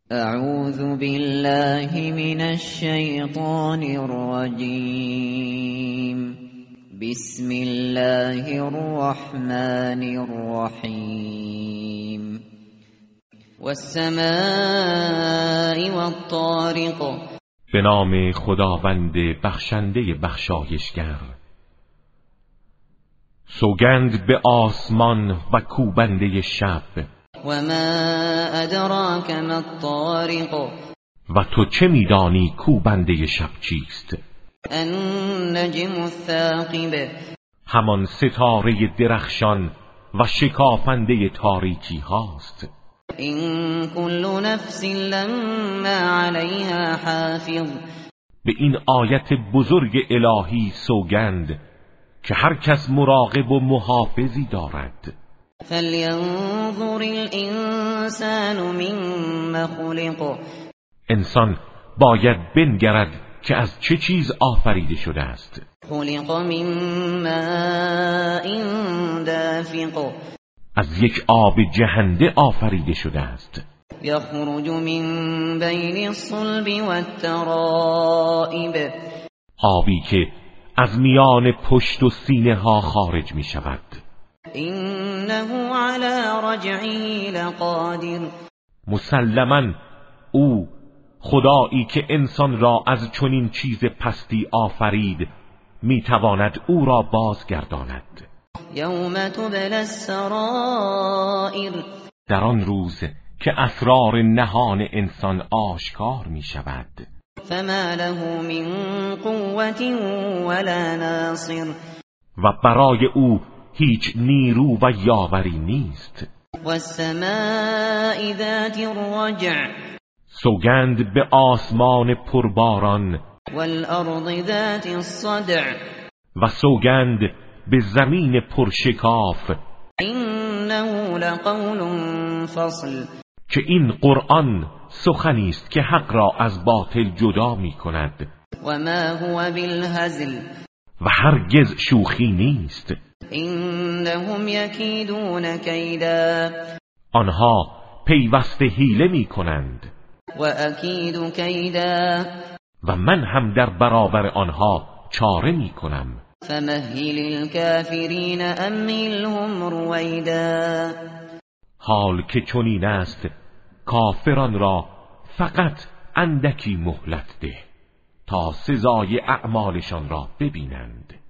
اعوذ بالله من الشیطان الرجیم. بسم الله الرحمن الرحیم. والسماء والطارق. به نام خداوند بخشنده بخشایشگر. سوگند به آسمان و کوبنده شب. و ما ادراک ما الطارق. و تو چه میدانی کوبنده شب چیست؟ النجم الثاقب. همان ستاره درخشان و شکافنده تاریکی هاست. این کل نفس لما علیها حافظ. به این آیت بزرگ الهی سوگند که هر کس مراقب و محافظی دارد. فلینظر الانسان مما خلق. انسان باید بنگرد که از چه چیز آفریده شده است. خلق من ماء دافق. از یک آب جهنده آفریده شده است. یخرج من بین الصلب والترائب. آبی که از میان پشت و سینه ها خارج می شود. انه علی رجعه لقادر. مسلماً او خدایی که انسان را از چنین چیز پستی آفرید میتواند او را بازگرداند. یوم تبلی السرائر. در آن روز که اسرار نهان انسان آشکار می شود. فما له من قوة ولا ناصر. و برای او هیچ نیرو و یاوری نیست. والسماء ذات الرجع. سوگند به آسمان پرباران. والارض ذات الصدع. و سوگند به زمین پرشکاف. انه لقول فصل. که این قرآن سخنی است که حق را از باطل جدا می کند. و ما هو بالهزل. و هرگز شوخی نیست. انهم یکیدون کیدا. آنها پیوسته حیله می کنند. و اکید کیدا. و من هم در برابر آنها چاره می کنم. فمهل الكافرین امهلهم رویدا. حال که چنین است کافران را فقط اندکی مهلت ده تا سزای اعمالشان را ببینند.